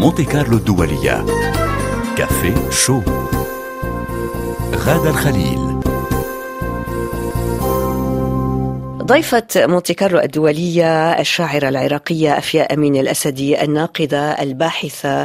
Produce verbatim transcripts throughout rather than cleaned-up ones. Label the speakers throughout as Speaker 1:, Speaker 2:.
Speaker 1: مونتي كارلو الدولية. كافيه شو غادة الخليل.
Speaker 2: ضيفة مونتي كارلو الدولية الشاعرة العراقية أفياء أمين الأسدي، الناقدة الباحثة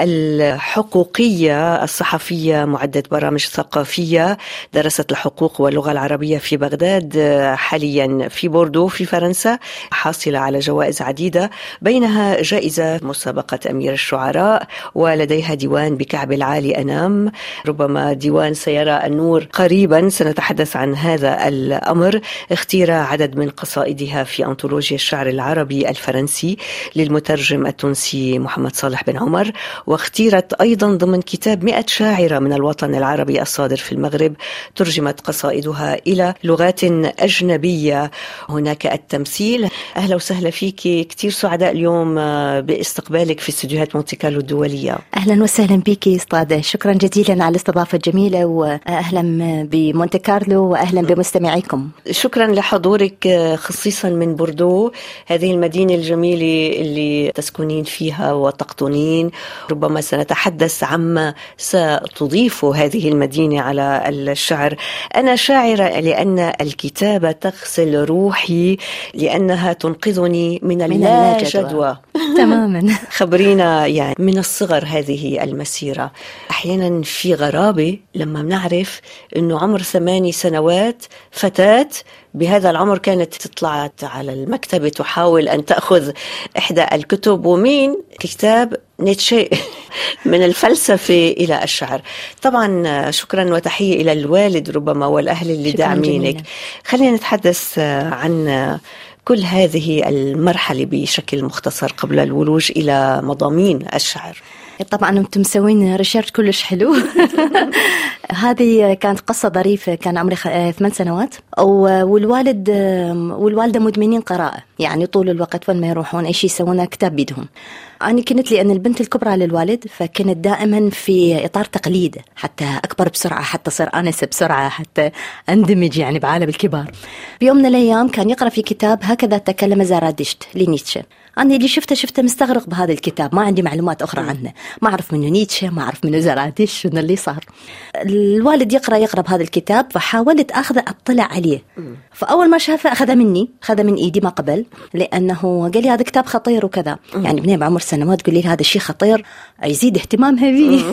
Speaker 2: الحقوقية الصحفية، معدة برامج ثقافية، درست الحقوق واللغة العربية في بغداد، حاليا في بوردو في فرنسا، حاصلة على جوائز عديدة بينها جائزة مسابقة أمير الشعراء، ولديها ديوان بكعب العالي أنام، ربما ديوان سيرى النور قريبا، سنتحدث عن هذا الأمر. اختير عدد من قصائدها في أنطولوجيا الشعر العربي الفرنسي للمترجم التونسي محمد صالح بن عمر، واختيرت أيضا ضمن كتاب مئة شاعرة من الوطن العربي الصادر في المغرب، ترجمت قصائدها إلى لغات أجنبية. هناك التمثيل. أهلا وسهلا فيك، كتير سعداء اليوم باستقبالك في استديوهات مونتي كارلو الدولية.
Speaker 3: أهلا وسهلا بك أستاذة، شكرا جزيلا على الاستضافة الجميلة، وأهلا بمونتي كارلو وأهلا بمستمعيكم.
Speaker 2: شكرا لحضورك خصيصا من بوردو، هذه المدينة الجميلة اللي تسكنين فيها وتقطنين. ربما سنتحدث عما ستضيف هذه المدينة على الشعر. أنا شاعرة لأن الكتابة تغسل روحي، لأنها تنقذني من اللا جدوى.
Speaker 3: تماما.
Speaker 2: خبرينا يعني من الصغر هذه المسيرة. أحيانا في غرابة لما بنعرف أنه عمر ثماني سنوات فتاة بهذا العمر كانت تطلع على المكتبة تحاول أن تأخذ إحدى الكتب، ومين كتاب نيتشه من الفلسفة إلى الشعر. طبعا شكرا وتحية إلى الوالد ربما والأهل اللي داعمينك. خلينا نتحدث عن كل هذه المرحلة بشكل مختصر قبل الولوج إلى مضامين الشعر.
Speaker 3: طبعا أنتم مسوين ريسيرش كلش حلو. هذه كانت قصة ظريفة، كان عمري ثمان سنوات والوالد والوالدة مدمنين قراءة، يعني طول الوقت وين ما يروحون أي شيء يسوونه كتاب بيدهم. أنا كنت لأن البنت الكبرى للوالد، فكنت دائما في إطار تقليد، حتى أكبر بسرعة، حتى صير أنس بسرعة، حتى أندمج يعني بعالم الكبار. بيوم من الأيام كان يقرأ في كتاب هكذا تكلم زرادشت لنيتشه. أنا اللي شفته شفته مستغرق بهذا الكتاب، ما عندي معلومات أخرى عنه، ما أعرف منه نيتشه، ما أعرف منه زرادشت، شنو اللي صار. الوالد يقرأ يقرأ بهذا الكتاب، فحاولت أخذ أطلع عليه. فأول ما شافه أخذه مني، أخذه من إيدي ما قبل، لأنه قال لي هذا كتاب خطير وكذا. يعني بني بعمر سنوات تقول لي هذا الشيء خطير، يزيد اهتمامها به.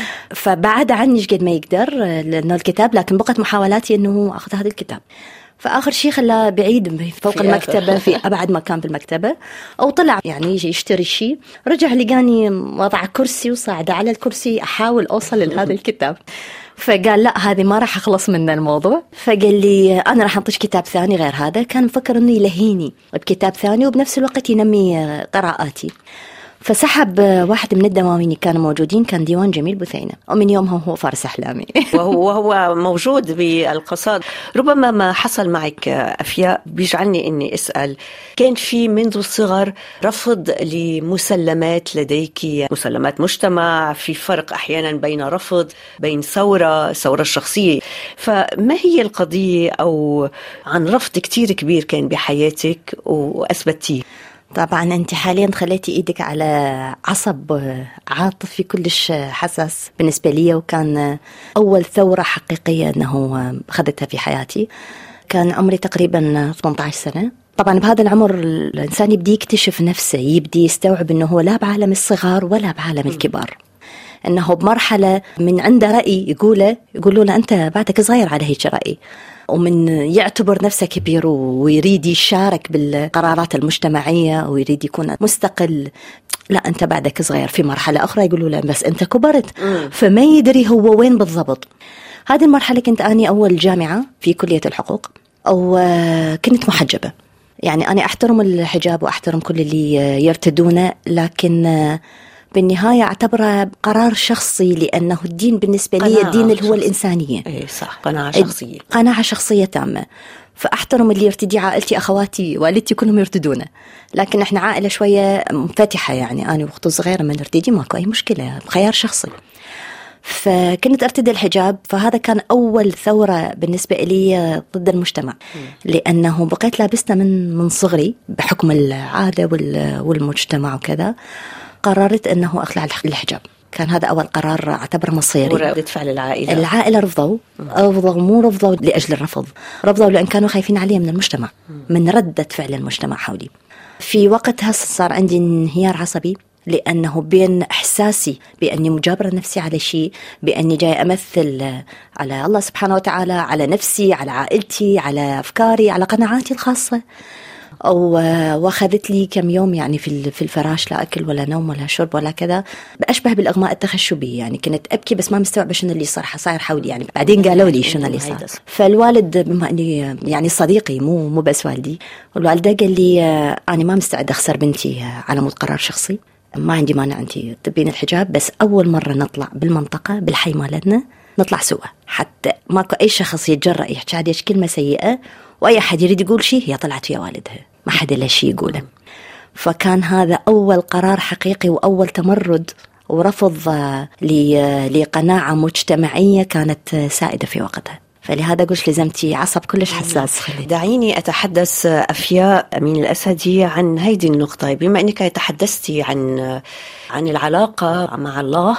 Speaker 3: فبعد عني قد ما يقدر لأنه الكتاب، لكن بقت محاولاتي أنه أخذ هذا الكتاب. فآخر شيء خلاه بعيد فوق المكتبة، في أبعد مكان في المكتبة، أو طلع يعني يجي يشتري شيء، رجع لقاني وضع كرسي وصعد على الكرسي أحاول أوصل لهذا الكتاب. فقال لا هذه ما راح أخلص من الموضوع، فقال لي أنا راح أنطيش كتاب ثاني غير هذا. كان مفكر أنه يلهيني بكتاب ثاني وبنفس الوقت ينمي قراءاتي. فسحب واحد من الدواوين كانوا موجودين، كان ديوان جميل بثينة، ومن يومها هو فارس أحلامي.
Speaker 2: وهو وهو موجود بالقصائد. ربما ما حصل معك أفياء بيجعلني إني أسأل، كان في منذ الصغر رفض لمسلمات لديك، مسلمات مجتمع، في فرق أحيانا بين رفض بين ثورة ثورة الشخصية، فما هي القضية أو عن رفض كتير كبير كان بحياتك وأثبتيه؟
Speaker 3: طبعا أنت حاليا خليتي إيدك على عصب عاطفي كلش حساس بالنسبة لي، وكان أول ثورة حقيقية أنه أخذتها في حياتي. كان عمري تقريبا ثمانية عشر سنة. طبعا بهذا العمر الإنسان يبدي يكتشف نفسه، يبدي يستوعب أنه هو لا بعالم الصغار ولا بعالم الكبار، أنه بمرحلة من عنده رأي يقوله يقولوا له أنت بعدك صغير على هيك رأي، ومن يعتبر نفسه كبير ويريد يشارك بالقرارات المجتمعية ويريد يكون مستقل، لا أنت بعدك صغير. في مرحلة أخرى يقولوا له بس أنت كبرت، فما يدري هو وين بالضبط. هذه المرحلة كنت أني أول جامعة في كلية الحقوق، أو كنت محجبة. يعني أنا أحترم الحجاب وأحترم كل اللي يرتدونه، لكن بالنهاية أعتبره قرار شخصي، لأنه الدين بالنسبة لي الدين اللي هو الإنسانية.
Speaker 2: إيه صح، قناعة شخصية،
Speaker 3: قناعة شخصية تامة. فأحترم اللي يرتدي، عائلتي أخواتي والدتي كلهم يرتدونه، لكن إحنا عائلة شوية منفتحة، يعني أنا وأختي صغيرة من نرتدي ماكو أي مشكلة، خيار شخصي. فكنت أرتدي الحجاب، فهذا كان أول ثورة بالنسبة لي ضد المجتمع، لأنه بقيت لابسته من من صغري بحكم العادة والمجتمع وكذا. قررت أنه أخلع الحجاب. كان هذا أول قرار أعتبره مصيري.
Speaker 2: وردة فعل العائلة
Speaker 3: العائلة رفضوا رفضوا مو رفضوا لأجل الرفض، رفضوا لأن كانوا خايفين علي من المجتمع، من ردة فعل المجتمع حولي. في وقتها صار عندي انهيار عصبي، لأنه بين إحساسي بأني مجابرة نفسي على شيء، بأني جاي أمثل على الله سبحانه وتعالى، على نفسي، على عائلتي، على أفكاري، على قناعاتي الخاصة، أو واخذت لي كم يوم يعني في في الفراش، لا أكل ولا نوم ولا شرب ولا كذا، بأشبه بالإغماء التخشبي. يعني كنت أبكي بس ما مستوعبة شنو اللي صار صاير حولي. يعني بعدين قالوا لي شنو اللي صار. فالوالد بما أني يعني صديقي مو مو بس والدي، والوالدة قال لي أنا ما مستعد أخسر بنتي على مود قرار شخصي، ما عندي مانع أنت تبين الحجاب، بس أول مرة نطلع بالمنطقة بالحي مالتنا نطلع سوا، حتى ماكو أي شخص يتجرأ يحكي هذه كلمة سيئة، وأي حد يريد يقول شيء هي طلعت ويا والدها، ما حد له شيء يقوله. فكان هذا أول قرار حقيقي وأول تمرد ورفض لقناعة مجتمعية كانت سائدة في وقتها. فلهذا قلت لزمتي عصب كلش حساس.
Speaker 2: دعيني أتحدث أفياء أمين الأسدي عن هذه النقطة، بما أنك تحدثتي عن عن العلاقة مع الله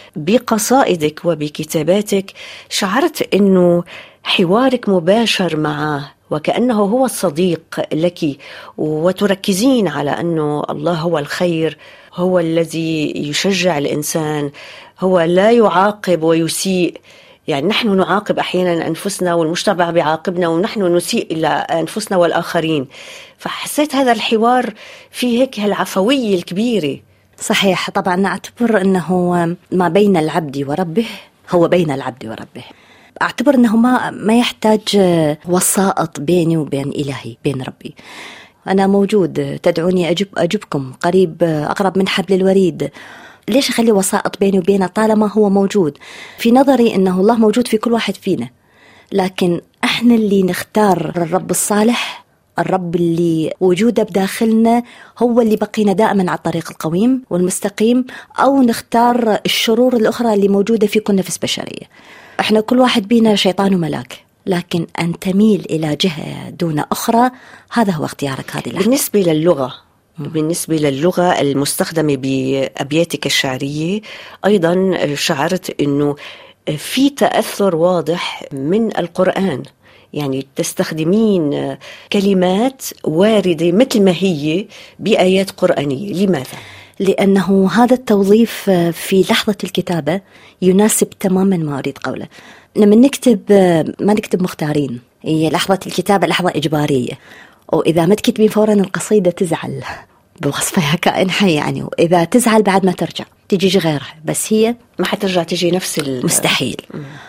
Speaker 2: بقصائدك وبكتاباتك، شعرت أنه حوارك مباشر معه وكأنه هو الصديق لك، وتركزين على أنه الله هو الخير، هو الذي يشجع الإنسان، هو لا يعاقب ويسيء. يعني نحن نعاقب أحيانا أنفسنا والمجتمع بيعاقبنا، ونحن نسيء إلى أنفسنا والآخرين. فحسيت هذا الحوار فيه هيك هالعفوية الكبيرة.
Speaker 3: صحيح، طبعا أعتبر أنه ما بين العبد وربه هو بين العبد وربه. أعتبر أنه ما ما يحتاج وسائط بيني وبين إلهي، بين ربي. أنا موجود، تدعوني أجب أجبكم، قريب أقرب من حبل الوريد. ليش أخلي وسائط بيني وبينه طالما هو موجود؟ في نظري أنه الله موجود في كل واحد فينا، لكن إحنا اللي نختار الرب الصالح، الرب اللي وجوده بداخلنا هو اللي بقينا دائما على الطريق القويم والمستقيم، أو نختار الشرور الأخرى اللي موجودة في كل نفس بشرية. إحنا كل واحد بينا شيطان وملاك، لكن أن تميل إلى جهة دون أخرى هذا هو اختيارك هذه اللحظة.
Speaker 2: بالنسبة للغة بالنسبة للغة المستخدمة بأبياتك الشعرية، أيضا شعرت أنه في تأثر واضح من القرآن، يعني تستخدمين كلمات واردة مثل ما هي بآيات قرآنية. لماذا؟
Speaker 3: لأنه هذا التوظيف في لحظة الكتابة يناسب تماما ما أريد قوله. لما نكتب ما نكتب مختارين، هي لحظة الكتابة لحظة إجبارية، وإذا ما تكتبين فورا القصيدة تزعل بوصفها كائن حي يعني، وإذا تزعل بعد ما ترجع تجي غيرها، بس هي
Speaker 2: ما حترجع تجي نفس
Speaker 3: مستحيل.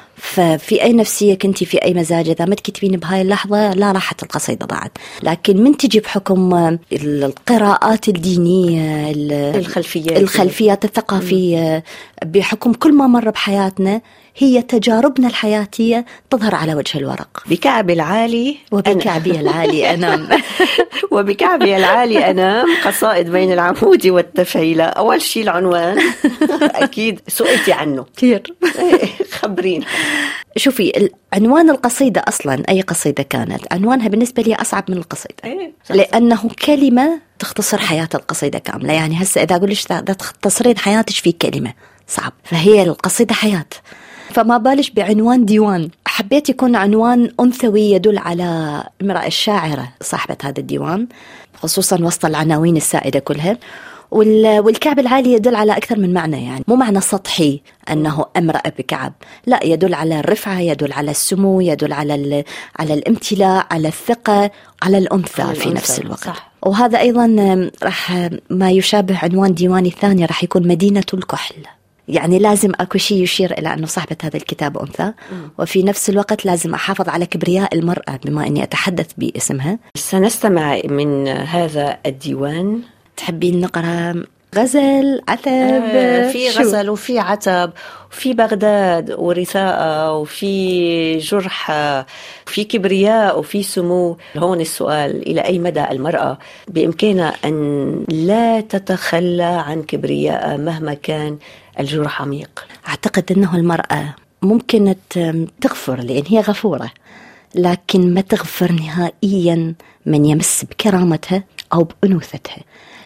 Speaker 3: ففي أي نفسية كنتي، في أي مزاج، إذا ما تكتبين بهاي اللحظة لا راحت القصيدة ضاعت. لكن من تجي بحكم القراءات الدينية،
Speaker 2: الخلفيات
Speaker 3: الخلفيات الثقافية، بحكم كل ما مر بحياتنا، هي تجاربنا الحياتية تظهر على وجه الورق.
Speaker 2: بكعب العالي
Speaker 3: وبكعبي العالي أنام
Speaker 2: وبكعبي العالي أنام، قصائد بين العمود والتفعيلة. أول شيء العنوان أكيد سئلتي عنه
Speaker 3: كثير،
Speaker 2: خبرين.
Speaker 3: شوفي، عنوان القصيدة أصلا أي قصيدة كانت، عنوانها بالنسبة لي أصعب من القصيدة، لأنه كلمة تختصر حياة القصيدة كاملة. يعني هسه إذا أقول لك تختصرين حياتك في كلمة صعب، فهي القصيدة حياة، فما بالش بعنوان ديوان. حبيت يكون عنوان أنثوي يدل على امرأة الشاعرة صاحبة هذا الديوان، خصوصا وسط العناوين السائدة كلها. والكعب العالي يدل على أكثر من معنى، يعني مو معنى سطحي أنه امرأة بكعب، لا، يدل على الرفعة، يدل على السمو، يدل على على الامتلاء، على الثقة، على الأنثى في الأنثى نفس الوقت. صح. وهذا أيضا راح ما يشابه عنوان ديواني الثاني، راح يكون مدينة الكحل. يعني لازم أكو شيء يشير إلى أنه صاحبة هذا الكتاب أنثى، وفي نفس الوقت لازم أحافظ على كبرياء المرأة بما أني أتحدث باسمها.
Speaker 2: سنستمع من هذا الديوان.
Speaker 3: تحبين نقرأ غزل، عتب؟
Speaker 2: آه في غزل وفي عتب، وفي بغداد ورثاء، وفي جرح، وفي كبرياء، وفي سمو. هون السؤال، إلى أي مدى المرأة بإمكانها أن لا تتخلى عن كبرياء مهما كان الجرح عميق؟
Speaker 3: أعتقد أنه المرأة ممكن تغفر لأن هي غفورة، لكن ما تغفر نهائيا من يمس بكرامتها أو بأنوثتها،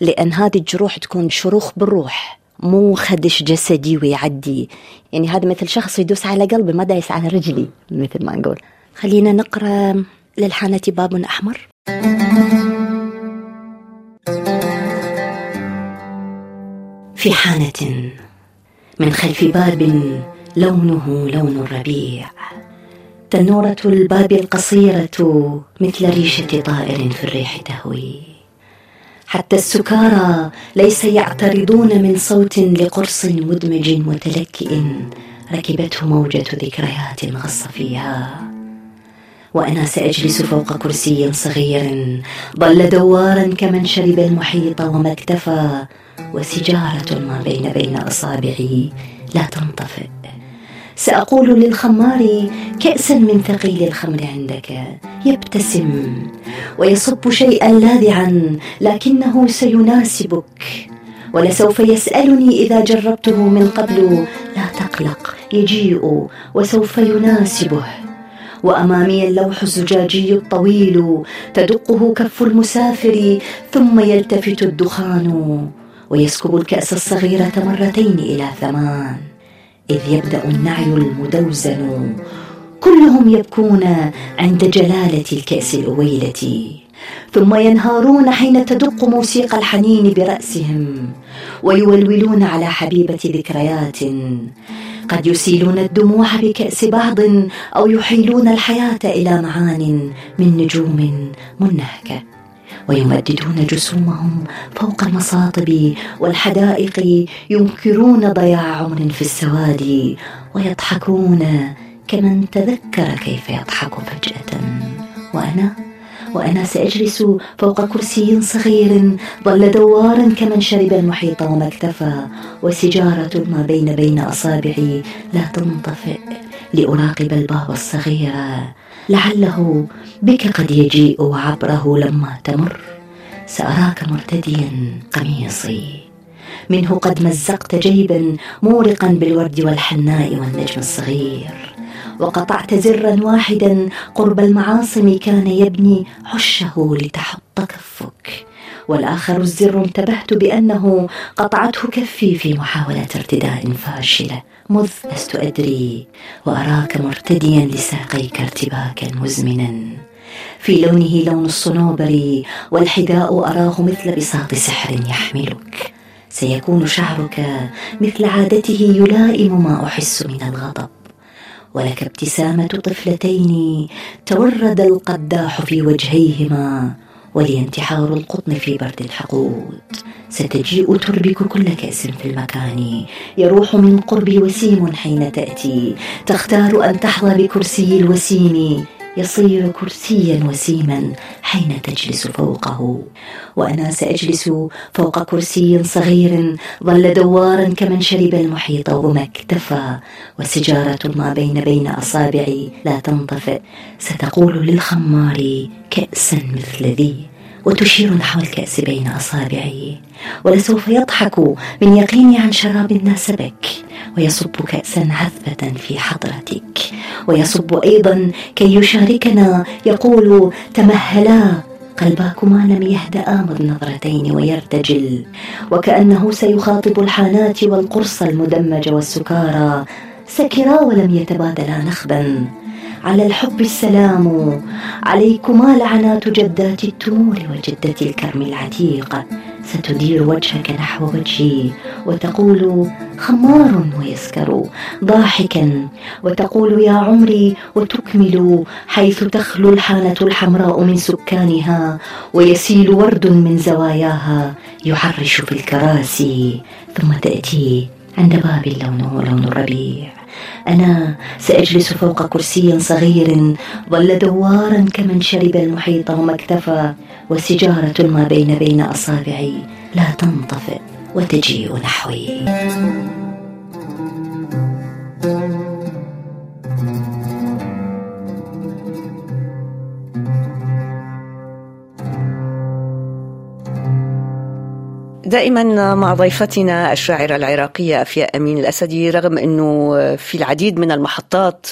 Speaker 3: لأن هذه الجروح تكون شروخ بالروح، مو خدش جسدي ويعدي. يعني هذا مثل شخص يدوس على قلبي ما دايس على رجلي مثل ما نقول. خلينا نقرأ للحانة باب أحمر. في حانة من خلف باب لونه لون الربيع، تنورة الباب القصيرة مثل ريشة طائر في الريح تهوي، حتى السكارى ليس يعترضون من صوت لقرص مدمج متلكئ ركبته موجة ذكريات غص فيها. وأنا سأجلس فوق كرسي صغير ظل دوارا كمن شرب المحيط وما اكتفى، وسجارة ما بين بين أصابعي لا تنطفئ. سأقول للخمار كأسا من ثقيل الخمر عندك، يبتسم ويصب شيئا لاذعا لكنه سيناسبك، ولسوف يسألني إذا جربته من قبل. لا تقلق، يجيء وسوف يناسبه. وأمامي اللوح الزجاجي الطويل تدقه كف المسافر، ثم يلتفت الدخان ويسكب الكأس الصغيرة مرتين إلى ثمان، إذ يبدأ النعي المدوزن. كلهم يبكون عند جلالة الكأس الأويلة، ثم ينهارون حين تدق موسيقى الحنين برأسهم، ويولولون على حبيبة ذكريات. قد يسيلون الدموع بكأس بعض، أو يحيلون الحياة إلى معان من نجوم منهكة، ويمددون جسومهم فوق المصاطب والحدائق، ينكرون ضياع عمر في السواد، ويضحكون كمن تذكر كيف يضحك فجأة. وأنا وأنا سأجلس فوق كرسي صغير ظل دوارا كمن شرب المحيط وما اكتفى، وسجارة ما بين بين أصابعي لا تنطفئ، لأراقب الباب الصغير لعله بك قد يجيء وعبره لما تمر. سأراك مرتديا قميصي، منه قد مزقت جيبا مورقا بالورد والحناء والنجم الصغير، وقطعت زرا واحدا قرب المعاصم كان يبني عشه لتحط كفك، والآخر الزر انتبهت بأنه قطعته كفي في محاولة ارتداء فاشلة، مذ لست أدري، وأراك مرتديا لساقيك ارتباكا مزمنا، في لونه لون الصنوبر، والحذاء أراه مثل بساط سحر يحملك. سيكون شعرك مثل عادته يلائم ما أحس من الغضب، ولك ابتسامة طفلتين تورد القداح في وجهيهما، ولي انتحار القطن في برد الحقود. ستجيء تربك كل كأس في المكان، يروح من قربي وسيم حين تأتي، تختار أن تحظى بكرسي الوسيم، يصير كرسيا وسيما حين تجلس فوقه. وأنا سأجلس فوق كرسي صغير ظل دوارا كمن شرب المحيط وما اكتفى، وسجارة ما بين بين أصابعي لا تنطفئ. ستقول للخمار كأسا مثل ذي، وتشير نحو الكأس بين أصابعي، ولسوف يضحك من يقيني عن شراب ناسبك، ويصب كأسا عذبة في حضرتك، ويصب أيضا كي يشاركنا، يقول تمهلا قلباكما لم يهدأ مذ نظرتين ويرتجل، وكأنه سيخاطب الحانات والقرص المدمج والسكارى، سكرا ولم يتبادلا نخبا. على الحب السلام عليكما لعنات جدات التمور وجدة الكرم العتيق. ستدير وجهك نحو وجهي وتقول خمار ويسكر ضاحكا، وتقول يا عمري وتكمل، حيث تخلو الحانة الحمراء من سكانها، ويسيل ورد من زواياها يحرش في الكراسي، ثم تأتي عند باب لونه لون الربيع. أنا سأجلس فوق كرسي صغير ظل دوارا كمن شرب المحيط وما اكتفى، وسجارة ما بين بين أصابعي لا تنطفئ، وتجيء نحوي.
Speaker 2: دائما مع ضيفتنا الشاعرة العراقية أفياء أمين الأسدي، رغم أنه في العديد من المحطات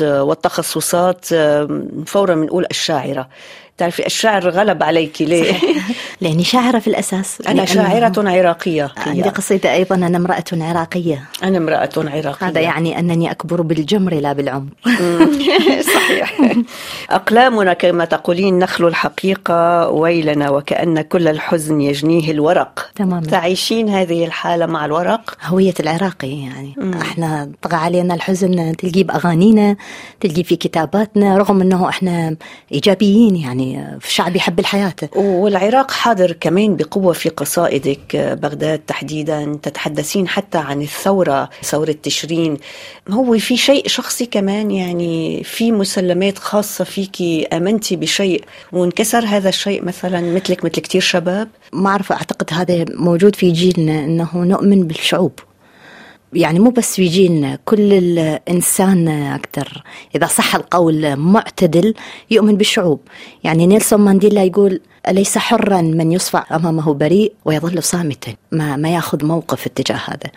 Speaker 2: والتخصصات فورا بنقول الشاعرة. تعرفي الشعر غلب عليك ليه؟
Speaker 3: لأني شاعرة في الأساس.
Speaker 2: أنا شاعرة عراقية.
Speaker 3: عندي قصيدة أيضا، أنا امرأة عراقية.
Speaker 2: أنا امرأة عراقية.
Speaker 3: هذا يعني أنني أكبر بالجمر لا بالعمر.
Speaker 2: صحيح. أقلامنا كما تقولين نخل الحقيقة ويلنا وكأن كل الحزن يجنيه الورق.
Speaker 3: تماما.
Speaker 2: تعيشين هذه الحالة مع الورق؟
Speaker 3: هوية العراقي يعني. مم. احنا طغى علينا الحزن، تلقي بأغانينا، تلقي في كتاباتنا، رغم أنه احنا إيجابيين يعني، في شعب يحب الحياة.
Speaker 2: والعراق حاضر كمان بقوة في قصائدك. بغداد تحديدا تتحدثين حتى عن الثورة، ثورة تشرين. هو في شيء شخصي كمان يعني، في مسلمات خاصة فيكي، آمنتي بشيء وانكسر هذا الشيء مثلا مثلك مثل كتير شباب؟
Speaker 3: ما أعرف، أعتقد هذا موجود في جيلنا، أنه نؤمن بالشعوب يعني، مو بس في جيلنا، كل الإنسان أكثر إذا صح القول معتدل يؤمن بالشعوب. يعني نيلسون مانديلا يقول: أليس حرا من يصفع أمامه بريء ويظل صامتا، ما, ما يأخذ موقف اتجاه هذا.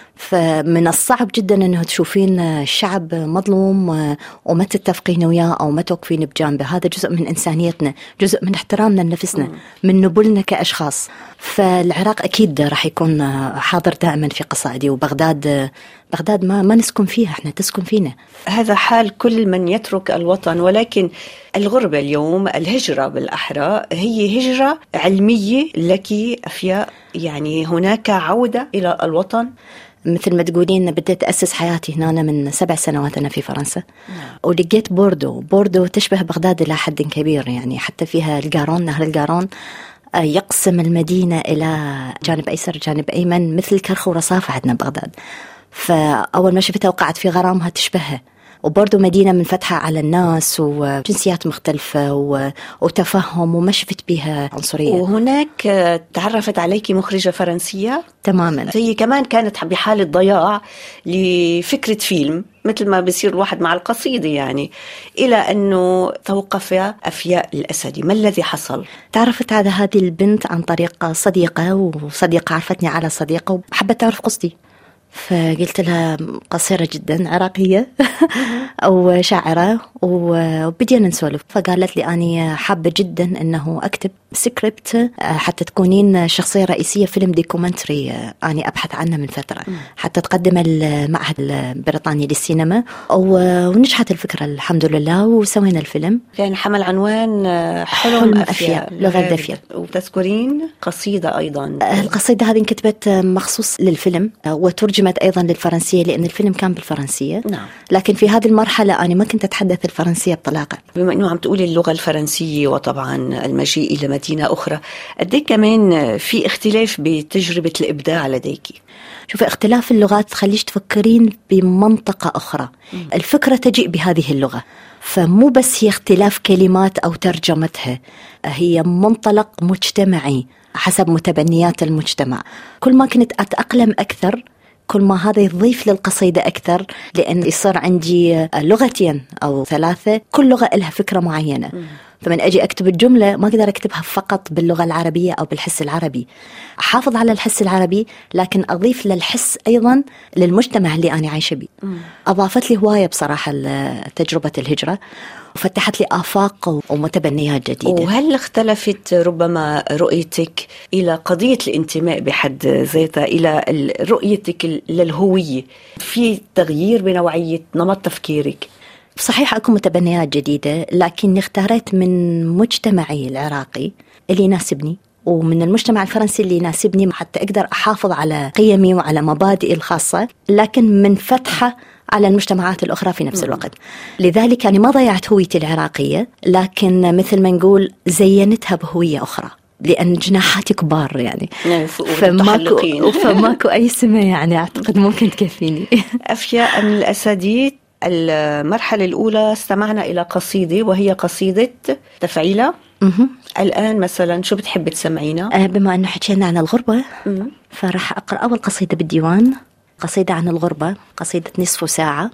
Speaker 3: فمن الصعب جدا أنه تشوفين الشعب مظلوم وما تتفقين وياه أو ما توقفين بجانبه. هذا جزء من إنسانيتنا، جزء من احترامنا لنفسنا، من نبلنا كأشخاص. فالعراق أكيد راح يكون حاضر دائما في قصائدي. وبغداد، بغداد ما, ما نسكن فيها، احنا تسكن فينا.
Speaker 2: هذا حال كل من يترك الوطن. ولكن الغربة اليوم، الهجرة بالأحرى، هي هجرة علمية لك أفياء. يعني هناك عودة إلى الوطن.
Speaker 3: مثل ما تقولين، بديت أسس حياتي هنا من سبع سنوات أنا في فرنسا. ولقيت بوردو. بوردو تشبه بغداد إلى حد كبير يعني، حتى فيها القارون، نهر القارون يقسم المدينة إلى جانب أيسر جانب أيمن، مثل كرخ ورصافة عندنا بغداد. فأول ما شفتها وقعت في غرامها تشبهها. وبرضو مدينة منفتحة على الناس وجنسيات مختلفة وتفهم، وما شفت بها عنصرية.
Speaker 2: وهناك تعرفت عليك مخرجة فرنسية
Speaker 3: تماما،
Speaker 2: هي كمان كانت بحالة ضياع لفكرة فيلم، مثل ما بيصير الواحد مع القصيدة يعني، إلى أنه توقف أفياء الأسدي. ما الذي حصل؟
Speaker 3: تعرفت على هذه البنت عن طريق صديقة، وصديقة عرفتني على صديقة وحبت تعرف قصتي. فقلت لها قصيرة جدا عراقية أو شاعرة، وبدينا نسولف. فقالت لي أنا حابة جدا أنه أكتب سكريبت حتى تكونين شخصية رئيسية فيلم ديكومنتري أنا أبحث عنه من فترة، حتى تقدم المعهد البريطاني للسينما. ونجحت الفكرة الحمد لله، وسوينا الفيلم.
Speaker 2: كان حمل عنوان حلم, حلم أفياء لغة دافية. وتذكرين قصيدة أيضا.
Speaker 3: القصيدة هذه كتبت مخصوص للفيلم، وترجمت أيضا للفرنسية لأن الفيلم كان بالفرنسية.
Speaker 2: نعم.
Speaker 3: لكن في هذه المرحلة أنا ما كنت أتحدث الفرنسية بطلاقة.
Speaker 2: بما أنه عم تقولي اللغة الفرنسية وطبعا المجيء إلى مدينة أخرى، قد ايه كمان في اختلاف بتجربة الإبداع لديكي؟
Speaker 3: شوف، اختلاف اللغات تخليش تفكرين بمنطقة أخرى. م. الفكرة تجيء بهذه اللغة، فمو بس هي اختلاف كلمات أو ترجمتها، هي منطلق مجتمعي حسب متبنيات المجتمع. كل ما كنت أتأقلم أكثر، كل ما هذا يضيف للقصيدة أكثر، لأن يصير عندي لغتين أو ثلاثة، كل لغة لها فكرة معينة. م. فمن أجي أكتب الجملة ما أقدر أكتبها فقط باللغة العربية أو بالحس العربي، أحافظ على الحس العربي لكن أضيف للحس أيضا للمجتمع اللي أنا عايشة بيه. أضافت لي هواية بصراحة تجربة الهجرة، وفتحت لي آفاق ومتبنيات جديدة.
Speaker 2: وهل اختلفت ربما رؤيتك إلى قضية الانتماء بحد ذاتها، إلى رؤيتك للهوية، في تغيير بنوعية نمط تفكيرك؟
Speaker 3: صحيح أكون متبنيات جديدة، لكن اختارت من مجتمعي العراقي اللي يناسبني، ومن المجتمع الفرنسي اللي يناسبني، حتى أقدر أحافظ على قيمي وعلى مبادئي الخاصة، لكن من فتحة على المجتمعات الأخرى في نفس الوقت. لذلك يعني ما ضيعت هويتي العراقية، لكن مثل ما نقول زينتها بهوية أخرى، لأن جناحاتي كبار يعني، فماكو, فماكو أي سمة يعني أعتقد ممكن تكفيني.
Speaker 2: أفياء من الأسدي، المرحلة الأولى استمعنا إلى قصيدة وهي قصيدة تفعيلة.
Speaker 3: مه.
Speaker 2: الآن مثلا شو بتحب تسمعينا؟
Speaker 3: بما أنه حكينا عن الغربة، مه. فرح أقرأ أول قصيدة بالديوان، قصيدة عن الغربة، قصيدة نصف ساعة.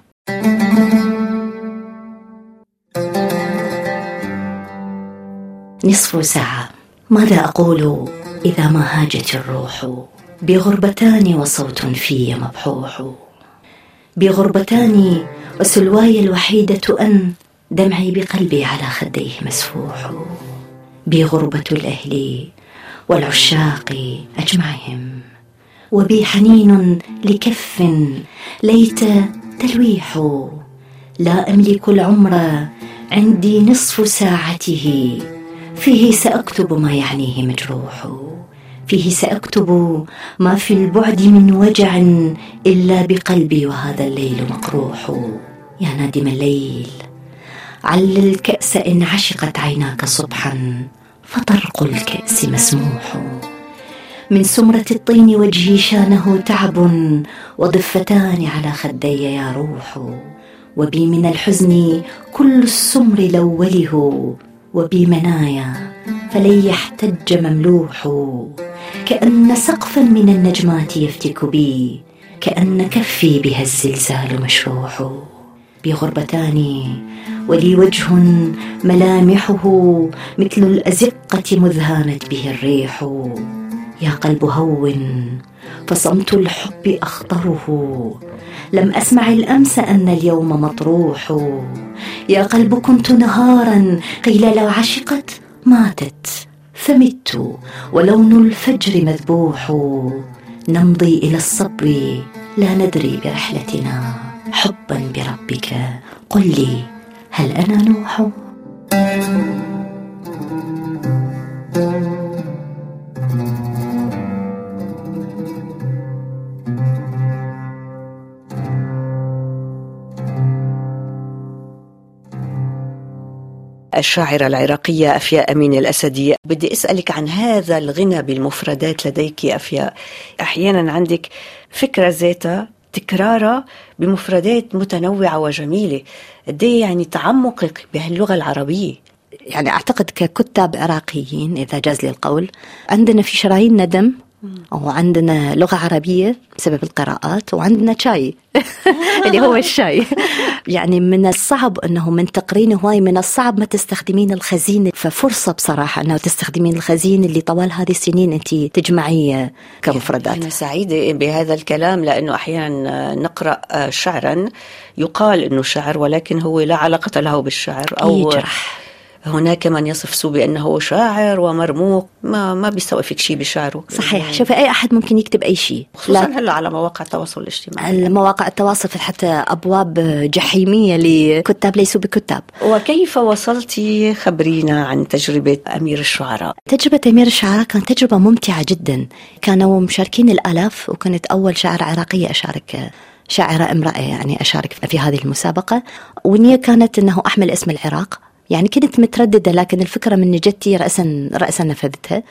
Speaker 3: نصف ساعة. ماذا أقول إذا ما هاجت الروح؟ بغربتان وصوت في مبحوح، بغربتان وسلواي الوحيدة أن دمعي بقلبي على خديه مسفوح، بغربة الأهل والعشاق أجمعهم. وبي حنين لكف ليت تلويح، لا أملك العمر عندي نصف ساعته، فيه سأكتب ما يعنيه مجروح، فيه سأكتب ما في البعد من وجع إلا بقلبي وهذا الليل مقروح. يا نادم الليل عل الكأس إن عشقت عيناك صبحا، فطرق الكأس مسموح. من سمرة الطين وجهي شانه تعب، وضفتان على خدي يا روح. وبي من الحزن كل السمر لوله، وبي منايا فلن يحتج مملوح. كأن سقفا من النجمات يفتك بي، كأن كفي بها الزلزال مشروح. بي غربتان ولي وجه ملامحه مثل الأزقة مذ هانت به الريح. يا قلب هون فصمت الحب أخطره، لم أسمع الأمس أن اليوم مطروح. يا قلب كنت نهارا قيل لو عشقت ماتت، فمت ولون الفجر مذبوح. نمضي إلى الصبر لا ندري برحلتنا، حبا بربك قل لي هل أنا نوح؟
Speaker 2: الشاعرة العراقية أفياء أمين الأسدي، بدي أسألك عن هذا الغنى بالمفردات لديك أفياء. أحيانا عندك فكرة ذاتها تكرارها بمفردات متنوعة وجميلة، قديه يعني تعمقك بهاللغة العربية؟
Speaker 3: يعني أعتقد ككتاب عراقيين إذا جاز لي القول، عندنا في شرايين ندم، وعندنا لغة عربية بسبب القراءات، وعندنا شاي اللي هو الشاي. يعني من الصعب أنه من تقرين هواي من الصعب ما تستخدمين الخزين، ففرصة بصراحة أنه تستخدمين الخزين اللي طوال هذه السنين أنت تجمعي كمفردات.
Speaker 2: أنا سعيدة بهذا الكلام، لأنه أحيانا نقرأ شعرا يقال أنه شعر ولكن هو لا علاقة له بالشعر، أو
Speaker 3: يجرح.
Speaker 2: هناك من يصف بأنه شاعر ومرموق، ما ما بيسوي فيك شيء بشعره.
Speaker 3: صحيح. شوفي أي أحد ممكن يكتب أي شيء،
Speaker 2: خصوصا هلا على مواقع التواصل الاجتماعي.
Speaker 3: مواقع التواصل حتى أبواب جحيمية لكتاب ليسوا بكتاب.
Speaker 2: وكيف وصلتي؟ خبرينا عن تجربة أمير الشعراء.
Speaker 3: تجربة أمير الشعراء كانت تجربة ممتعة جدا، كانوا مشاركين الآلاف، وكانت أول شاعرة عراقية أشارك، شاعرة امرأة يعني أشارك في هذه المسابقة. والنية كانت أنه أحمل اسم العراق، يعني كنت مترددة، لكن الفكرة من جدتي رأسا رأسا نفذتها،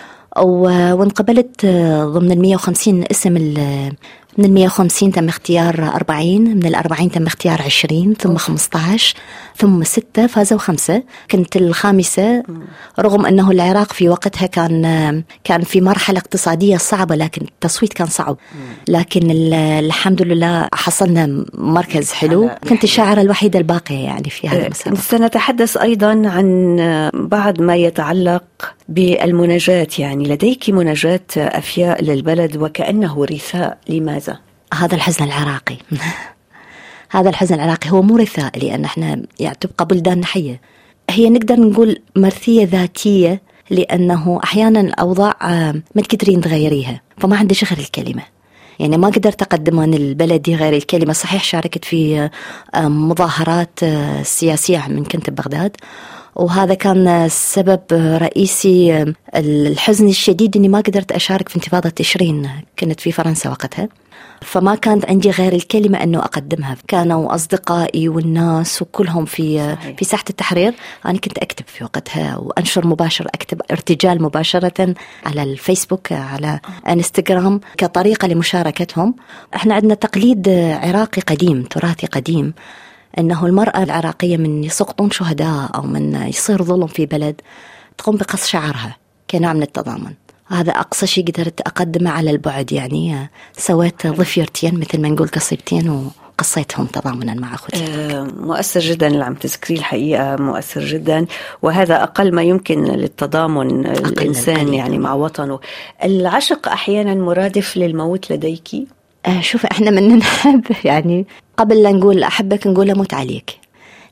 Speaker 3: وانقبلت ضمن المية وخمسين اسم. من المية وخمسين تم اختيار أربعين، من الأربعين تم اختيار عشرين، ثم خمسة عشر، ثم ستة، فازوا خمسة. كنت الخامسة، رغم أنه العراق في وقتها كان كان في مرحلة اقتصادية صعبة، لكن التصويت كان صعب، لكن الحمد لله حصلنا مركز حلو. كنت الشاعرة الوحيدة الباقية يعني في هذا المسابقة.
Speaker 2: سنتحدث أيضا عن بعض ما يتعلق بالمناجاة، يعني لديك مناجاة أفياء للبلد وكأنه رثاء، لماذا؟
Speaker 3: هذا الحزن العراقي. هذا الحزن العراقي هو مو رثاء، لأن احنا يعني تبقى بلدان حية، هي نقدر نقول مرثية ذاتية، لأنه أحيانا الأوضاع ما تقدرين تغيريها، فما عندي غير الكلمة، يعني ما قدرت أقدم عن البلدي غير الكلمة. صحيح شاركت في مظاهرات سياسية من كنت ببغداد، وهذا كان سبب رئيسي الحزن الشديد أني ما قدرت أشارك في انتفاضة تشرين، كنت في فرنسا وقتها، فما كانت عندي غير الكلمة أنه أقدمها. كانوا أصدقائي والناس وكلهم في في ساحة التحرير، أنا كنت أكتب في وقتها وأنشر مباشر، أكتب ارتجال مباشرة على الفيسبوك، على انستغرام، كطريقة لمشاركتهم. احنا عندنا تقليد عراقي قديم، تراثي قديم، أنه المرأة العراقية من يسقطون شهداء أو من يصير ظلم في بلد تقوم بقص شعرها كنوع من التضامن. هذا أقصى شيء قدرت أقدمه على البعد، يعني سويت ضفيرتين مثل ما نقول قصيبتين وقصيتهم تضامنا مع أخوتي.
Speaker 2: آه مؤثر جدا اللي عم تذكريه، الحقيقة مؤثر جدا، وهذا أقل ما يمكن للتضامن الإنسان القليل. يعني مع وطنه. العشق أحيانا مرادف للموت لديكي؟
Speaker 3: آه شوف، إحنا من نحب يعني قبل لا نقول أحبك نقول أموت عليك،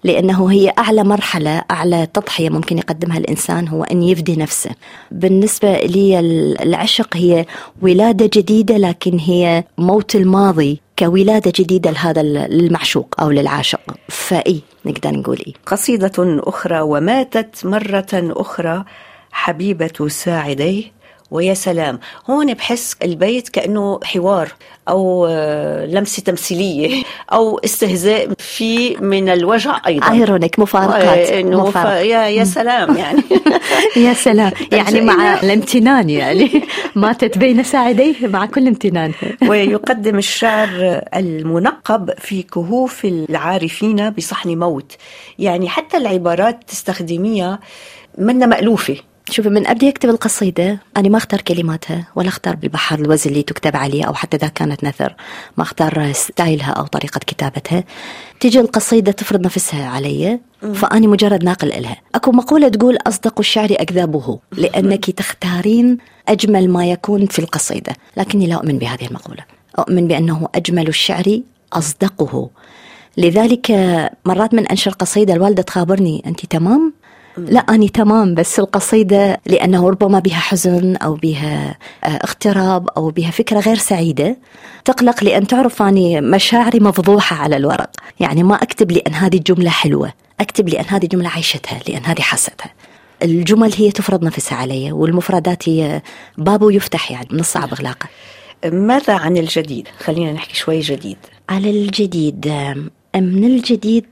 Speaker 3: لأنه هي أعلى مرحلة، أعلى تضحية ممكن يقدمها الإنسان هو أن يفدي نفسه. بالنسبة لي العشق هي ولادة جديدة، لكن هي موت الماضي كولادة جديدة لهذا المعشوق أو للعاشق. فإيه نقدر نقول إيه.
Speaker 2: قصيدة أخرى: وماتت مرة أخرى حبيبة ساعديه ويا سلام. هون بحس البيت كأنه حوار أو لمسة تمثيلية أو استهزاء في من الوجع أيضا.
Speaker 3: ايرونيك، مفارقات.
Speaker 2: إنه مف... يا يا سلام يعني
Speaker 3: يا سلام يعني مع الامتنان، يعني ماتت بين ساعديه مع كل امتنان.
Speaker 2: ويقدم الشعر المنقب في كهوف العارفين بصحن موت. يعني حتى العبارات تستخدميها منا مألوفة.
Speaker 3: شوفي، من قبل يكتب القصيدة أنا ما اختار كلماتها ولا اختار بالبحر الوزن اللي تكتب عليه، أو حتى إذا كانت نثر ما اختار ستايلها أو طريقة كتابتها. تيجي القصيدة تفرض نفسها علي، فأنا مجرد ناقل إلها. أكو مقولة تقول: أصدق الشعر أكذابه، لأنك تختارين أجمل ما يكون في القصيدة. لكني لا أؤمن بهذه المقولة، أؤمن بأنه أجمل الشعر أصدقه. لذلك مرات من أنشر قصيدة الوالدة تخابرني: أنت تمام؟ لا أني تمام، بس القصيدة لأنه ربما بها حزن أو بها اغتراب أو بها فكرة غير سعيدة تقلق، لأن تعرف أني مشاعري مفضوحة على الورق. يعني ما أكتب لأن هذه الجملة حلوة، أكتب لأن هذه الجملة عيشتها، لأن هذه حستها. الجمل هي تفرض نفسها علي، والمفردات هي بابه يفتح، يعني من الصعب إغلاقه.
Speaker 2: ماذا عن الجديد؟ خلينا نحكي شوي جديد.
Speaker 3: على الجديد، من الجديد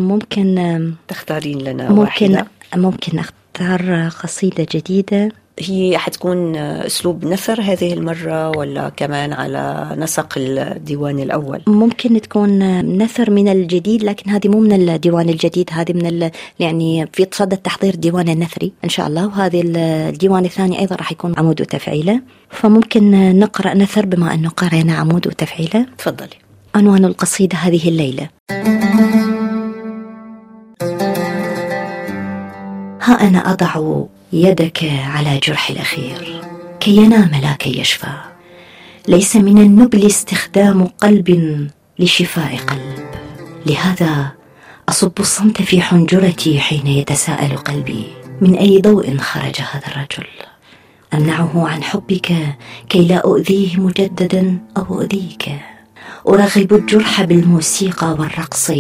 Speaker 3: ممكن
Speaker 2: تختارين لنا
Speaker 3: ممكن
Speaker 2: واحدة؟
Speaker 3: ممكن أختار قصيدة جديدة.
Speaker 2: هي حتكون أسلوب نثر هذه المرة ولا كمان على نسق الديوان الأول؟
Speaker 3: ممكن تكون نثر من الجديد، لكن هذه مو من الديوان الجديد، هذه من ال... يعني في صدد تحضير ديوان النثري إن شاء الله، وهذه الديوان الثاني أيضا راح يكون عمود وتفعيلة. فممكن نقرأ نثر بما أنه قرأنا عمود وتفعيلة.
Speaker 2: تفضلي.
Speaker 3: عنوان القصيدة: هذه الليلة. ها أنا أضع يدك على جرح الأخير كي ينام لا كي يشفى. ليس من النبل استخدام قلب لشفاء قلب، لهذا أصب الصمت في حنجرتي حين يتساءل قلبي: من أي ضوء خرج هذا الرجل؟ أمنعه عن حبك كي لا أؤذيه مجددا أو أؤذيك. أرغب الجرح بالموسيقى والرقص،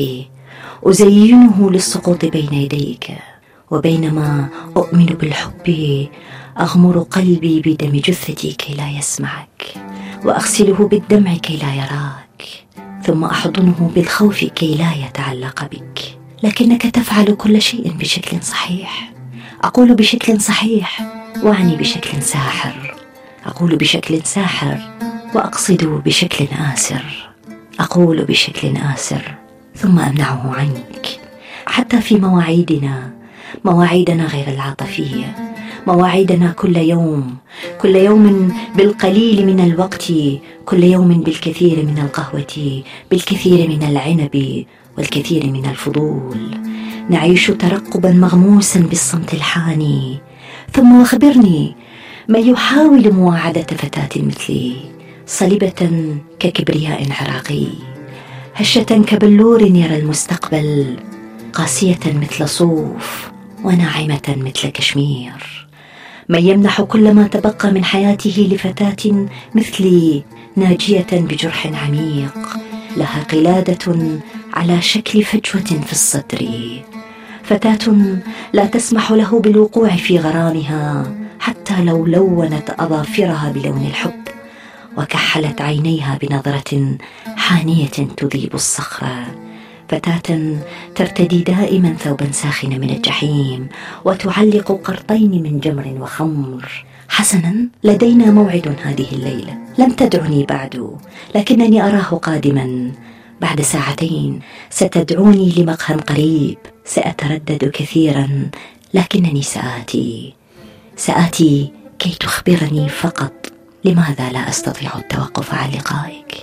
Speaker 3: أزينه للسقوط بين يديك. وبينما أؤمن بالحب أغمر قلبي بدم جثتي كي لا يسمعك، وأغسله بالدمع كي لا يراك، ثم أحضنه بالخوف كي لا يتعلق بك. لكنك تفعل كل شيء بشكل صحيح. أقول بشكل صحيح وأعني بشكل ساحر. أقول بشكل ساحر وأقصد بشكل آسر. أقول بشكل آسر ثم أمنعه عنك. حتى في مواعيدنا، مواعيدنا غير العاطفية، مواعيدنا كل يوم، كل يوم بالقليل من الوقت، كل يوم بالكثير من القهوة، بالكثير من العنب والكثير من الفضول، نعيش ترقبا مغموسا بالصمت الحاني. ثم أخبرني ما يحاول مواعدة فتاة مثلي، صلبة ككبرياء عراقي، هشة كبلور يرى المستقبل، قاسية مثل صوف وناعمة مثل كشمير. من يمنح كل ما تبقى من حياته لفتاة مثلي، ناجية بجرح عميق لها قلادة على شكل فجوة في الصدر، فتاة لا تسمح له بالوقوع في غرامها حتى لو لونت أظافرها بلون الحب، وكحلت عينيها بنظرة حانية تذيب الصخرة، فتاة ترتدي دائما ثوبا ساخنا من الجحيم وتعلق قرطين من جمر وخمر. حسنا، لدينا موعد هذه الليلة، لم تدعني بعد، لكنني أراه قادما. بعد ساعتين ستدعوني لمقهى قريب، سأتردد كثيرا، لكنني سآتي سآتي كي تخبرني فقط لماذا لا أستطيع التوقف عن لقائك.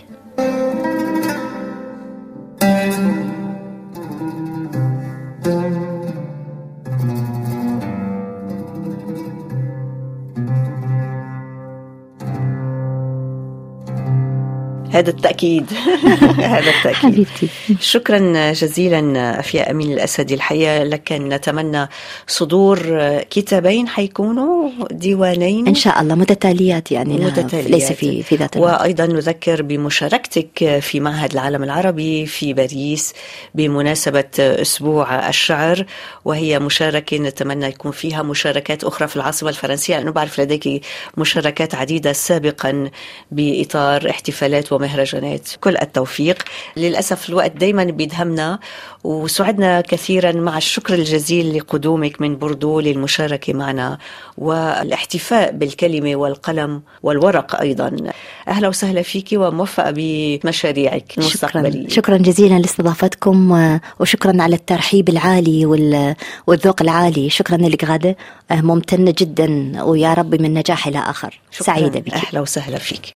Speaker 2: هذا التأكيد. هذا التأكيد
Speaker 3: حبيبتي.
Speaker 2: شكرا جزيلا أفياء أمين الأسدي. الحقيقة لك نتمنى صدور كتابين حيكونوا ديوانين
Speaker 3: إن شاء الله متتاليات، يعني
Speaker 2: متتاليات.
Speaker 3: ليس في في ذات الوقت.
Speaker 2: وأيضا نذكر بمشاركتك في معهد العالم العربي في باريس بمناسبة أسبوع الشعر، وهي مشاركة نتمنى يكون فيها مشاركات أخرى في العاصمة الفرنسية، لأنه بعرف لديك مشاركات عديدة سابقا بإطار احتفالات ومهرجانات. كل التوفيق. للأسف الوقت دايما بيدهمنا، وسعدنا كثيرا مع الشكر الجزيل لقدومك من بوردو للمشاركة معنا والاحتفاء بالكلمة والقلم والورق أيضا. أهلا وسهلا فيك وموفقة بمشاريعك المستقبلية.
Speaker 3: شكرا, شكرا جزيلا لاستضافتكم، وشكرا على الترحيب العالي والذوق العالي. شكرا لك غادة، ممتنة جدا، ويا رب من نجاح إلى آخر. سعيدة بك.
Speaker 2: أهلا وسهلا فيك.